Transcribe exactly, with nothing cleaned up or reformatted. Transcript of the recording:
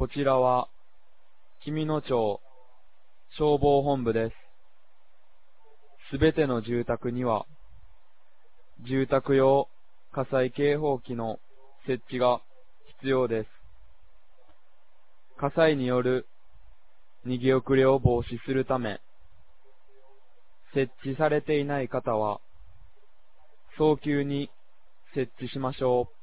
ちらは、紀美野町消防本部です。すべての住宅には、住宅用火災警報器の設置が必要です。火災による逃げ遅れを防止するため、設置されていない方は、早急に設置しましょう。